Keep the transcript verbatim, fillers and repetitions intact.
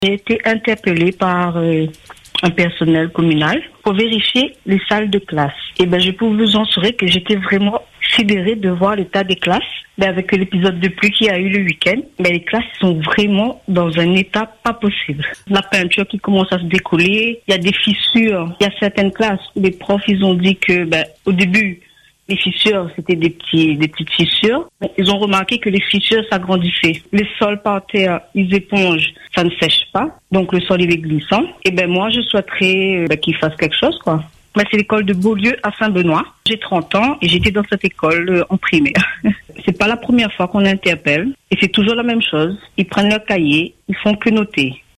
J'ai été interpellée par euh, un personnel communal pour vérifier les salles de classe. Et ben, je peux vous assurer que j'étais vraiment sidérée de voir l'état des classes. Ben, avec l'épisode de pluie qu'il y a eu le week-end, ben, les classes sont vraiment dans un état pas possible. La peinture qui commence à se décoller, il y a des fissures. Il y a certaines classes où les profs, ils ont dit que, ben, au début, les fissures, c'était des petits, des petites fissures. Ils ont remarqué que les fissures s'agrandissaient. Les sols par terre, ils épongent, ça ne sèche pas. Donc, le sol, il est glissant. Et ben, moi, je souhaiterais ben, qu'ils fassent quelque chose, quoi. Ben, c'est l'école de Beaulieu à Saint-Benoît. J'ai trente ans et j'étais dans cette école euh, en primaire. C'est pas la première fois qu'on interpelle. Et c'est toujours la même chose. Ils prennent leur cahier, ils font que noter.